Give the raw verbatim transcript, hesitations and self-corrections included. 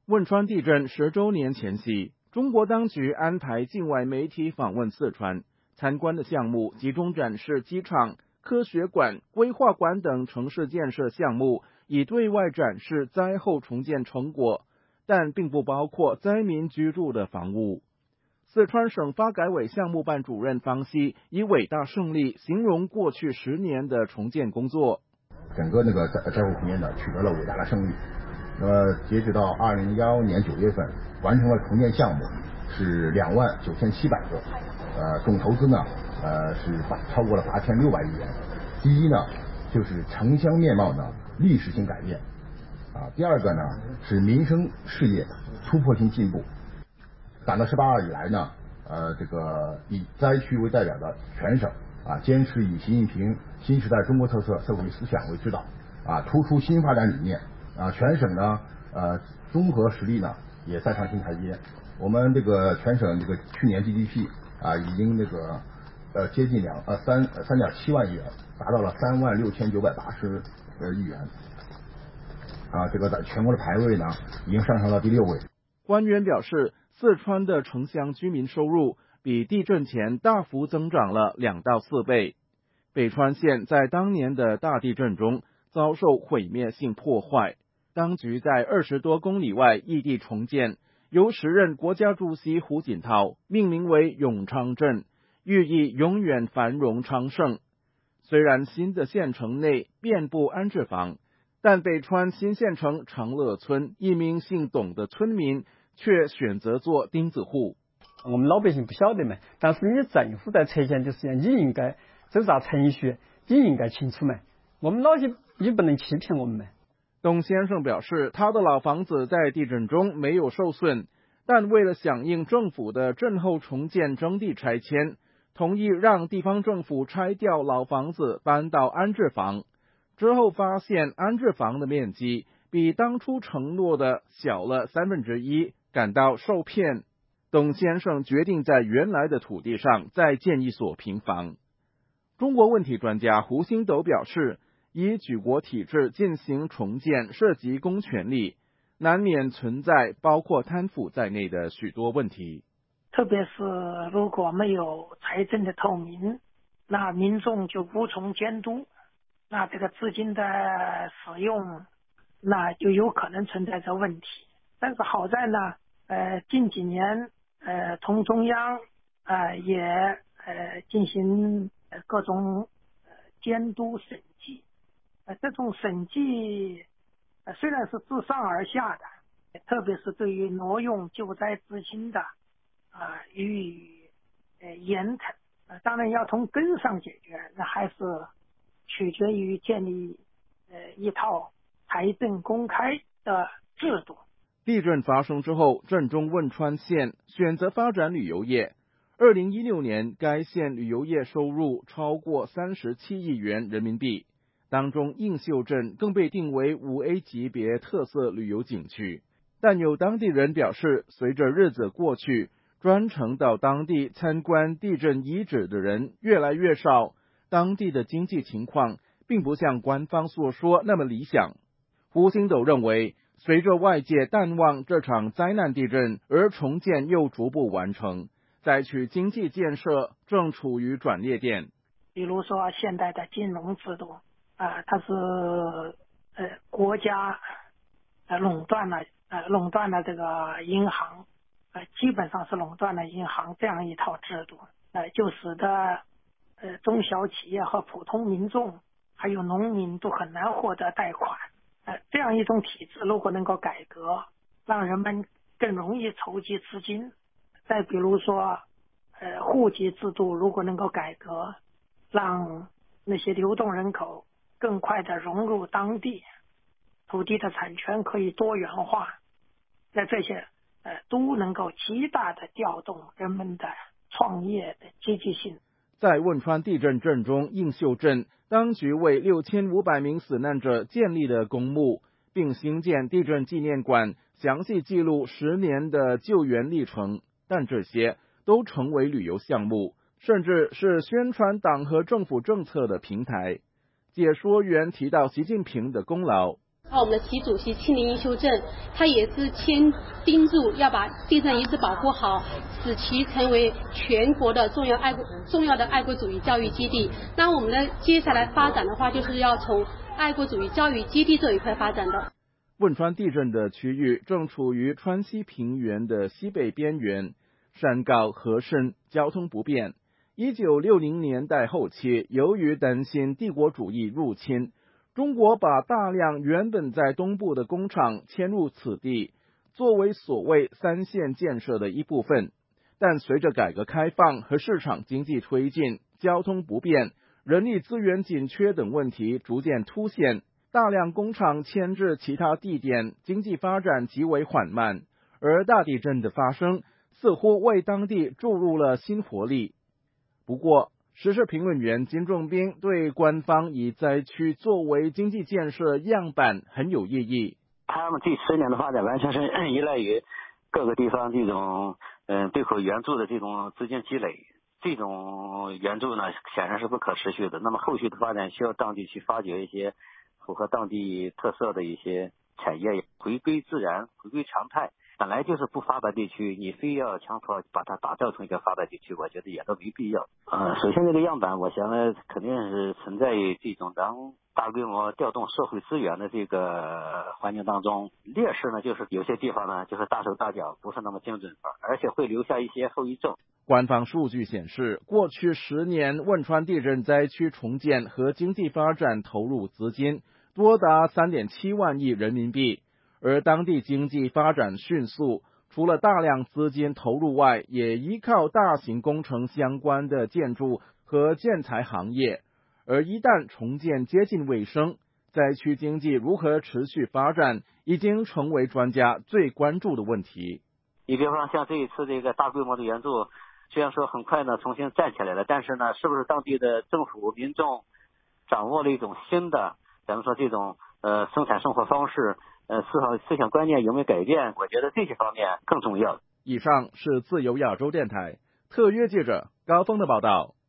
汶川地震十周年前夕，中国当局安排境外媒体访问四川，参观的项目集中展示机场、科学馆、规划馆等城市建设项目，以对外展示灾后重建成果，但并不包括灾民居住的房屋。四川省发改委项目办主任方希以伟大胜利形容过去十年的重建工作。 整个那个灾灾后重建呢取得了伟大的胜利。那么截止到二零一一年九月份，完成了重建项目是两万九千七百个，呃，总投资呢，呃是八超过了八千六百亿元。第一呢，就是城乡面貌呢历史性改变，啊，第二个呢是民生事业突破性进步。党的十八大以来呢，呃，这个以灾区为代表的全省啊，坚持以习近平新时代中国特色社会思想为指导，啊，突出新发展理念。啊，全省呢，呃，综合实力呢也再上新台阶。我们这个全省这个去年 G D P 啊，已经那个呃接近两呃三三点七万亿元，达到了三万六千九百八十呃亿元。啊，这个在全国的排位呢，已经上升到第六位。 官员表示，四川的城乡居民收入比地震前大幅增长了两到四倍。北川县在当年的大地震中遭受毁灭性破坏。当局在二十多公里外异地重建，由时任国家主席胡锦涛命名为永昌镇，寓意永远繁荣昌盛。虽然新的县城内遍布安置房，但北川新县城长乐村一名姓董的村民却选择做钉子户。 我们老百姓不晓得嘛，但是你政府在拆迁的时候，你应该走啥程序，你应该清楚嘛。我们老百姓你不能欺骗我们嘛。 董先生表示，他的老房子在地震中没有受损，但为了响应政府的震后重建征地拆迁，同意让地方政府拆掉老房子搬到安置房。之后发现安置房的面积比当初承诺的小了三分之一，感到受骗。董先生决定在原来的土地上再建一所平房。中国问题专家胡星斗表示，以举国体制进行重建涉及公权力，难免存在包括贪腐在内的许多问题。 特别是如果没有财政的透明，那民众就无从监督，那这个资金的使用，那就有可能存在着问题。但是好在呢，呃，近几年呃，同中央呃也呃进行各种监督审计。呃，这种审计呃虽然是自上而下的，特别是对于挪用救灾资金的啊、呃、予以呃严惩。呃，当然要从根上解决，那还是取决于建立呃一套财政公开的制度。 地震发生之后，镇中汶川县选择发展旅游业。二零一六年，该县旅游业收入超过三十七亿元人民币。当中映秀镇更被定为五 A 级别特色旅游景区，但有当地人表示，随着日子过去，专程到当地参观地震遗址的人越来越少，当地的经济情况并不像官方所说那么理想。胡星斗认为，随着外界淡忘这场灾难地震，而重建又逐步完成，再去经济建设正处于转捩点。 比如说现代的金融制度啊、呃，它是呃国家呃垄断了呃垄断了这个银行，呃基本上是垄断了银行这样一套制度，呃就使得呃中小企业和普通民众还有农民都很难获得贷款。呃这样一种体制如果能够改革，让人们更容易筹集资金。再比如说呃户籍制度如果能够改革，让那些流动人口更快地融入当地，土地的产权可以多元化，那这些呃都能够极大地调动人们的创业的积极性。 在汶川地震震中映秀镇，当局为六千五百名死难者建立了公墓，并兴建地震纪念馆，详细记录十年的救援历程，但这些都成为旅游项目，甚至是宣传党和政府政策的平台。解说员提到习近平的功劳， 我们的习主席亲临一修正，他也是千叮嘱要把地震遗址保护好，使其成为全国的重要爱国重要的爱国主义教育基地。那我们的接下来发展的话，就是要从爱国主义教育基地这一块发展的。 汶川地震的区域正处于川西平原的西北边缘，山高河深，交通不便。一九六零年代后期，由于担心帝国主义入侵，中国把大量原本在东部的工厂迁入此地，作为所谓三线建设的一部分。但随着改革开放和市场经济推进，交通不便、人力资源紧缺等问题逐渐凸显，大量工厂迁至其他地点，经济发展极为缓慢。而大地震的发生，似乎为当地注入了新活力。不过，时事评论员金仲斌对官方以灾区作为经济建设样板很有异议。 他们这十年的发展完全是依赖于各个地方这种嗯、呃、对口援助的这种资金积累，这种援助呢显然是不可持续的。那么后续的发展需要当地去发掘一些符合当地特色的一些产业，回归自然，回归常态。本来就是不发达地区，你非要强迫把它打造成一个发达地区，我觉得也都没必要。呃，首先这个样板，我想呢，肯定是存在于这种咱大规模调动社会资源的这个环境当中。劣势呢，就是有些地方呢，就是大手大脚，不是那么精准，而且会留下一些后遗症。 官方数据显示，过去十年汶川地震灾区重建和经济发展投入资金多达 三点七万亿人民币。而当地经济发展迅速，除了大量资金投入外，也依靠大型工程相关的建筑和建材行业。而一旦重建接近尾声，灾区经济如何持续发展，已经成为专家最关注的问题。 你比方像这一次这个大规模的援助，虽然说很快呢重新站起来了，但是呢，是不是当地的政府民众掌握了一种新的，咱们说这种呃生产生活方式？呃，思想思想观念有没有改变？我觉得这些方面更重要。 以上是自由亚洲电台特约记者高峰的报道。